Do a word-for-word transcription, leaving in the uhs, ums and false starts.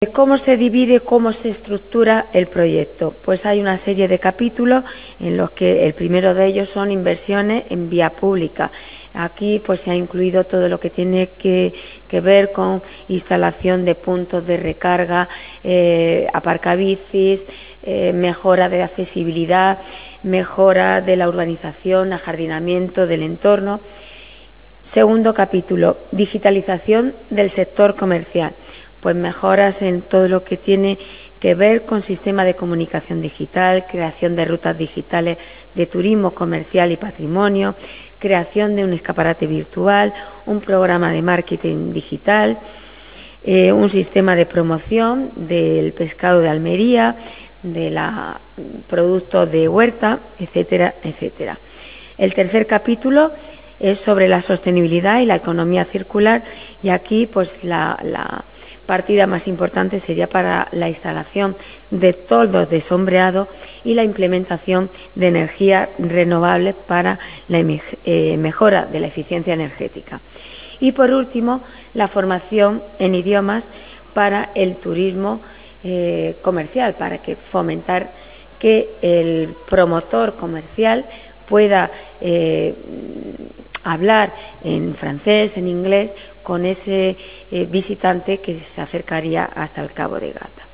¿Cómo se divide, cómo se estructura el proyecto? Pues hay una serie de capítulos en los que el primero de ellos son inversiones en vía pública. Aquí pues se ha incluido todo lo que tiene que, que ver con instalación de puntos de recarga, eh, aparcabicis, eh, mejora de accesibilidad, mejora de la urbanización, ajardinamiento del entorno. Segundo capítulo, digitalización del sector comercial. Pues mejoras en todo lo que tiene que ver con sistema de comunicación digital, creación de rutas digitales de turismo comercial y patrimonio, creación de un escaparate virtual, un programa de marketing digital, eh, un sistema de promoción del pescado de Almería, de los productos de huerta, etcétera, etcétera. El tercer capítulo es sobre la sostenibilidad y la economía circular, y aquí pues la, la partida más importante sería para la instalación de toldos de sombreado y la implementación de energías renovables para la eh, mejora de la eficiencia energética. Y por último, la formación en idiomas para el turismo eh, comercial, para que fomentar que el promotor comercial pueda eh, hablar en francés, en inglés, con ese eh, visitante que se acercaría hasta el Cabo de Gata.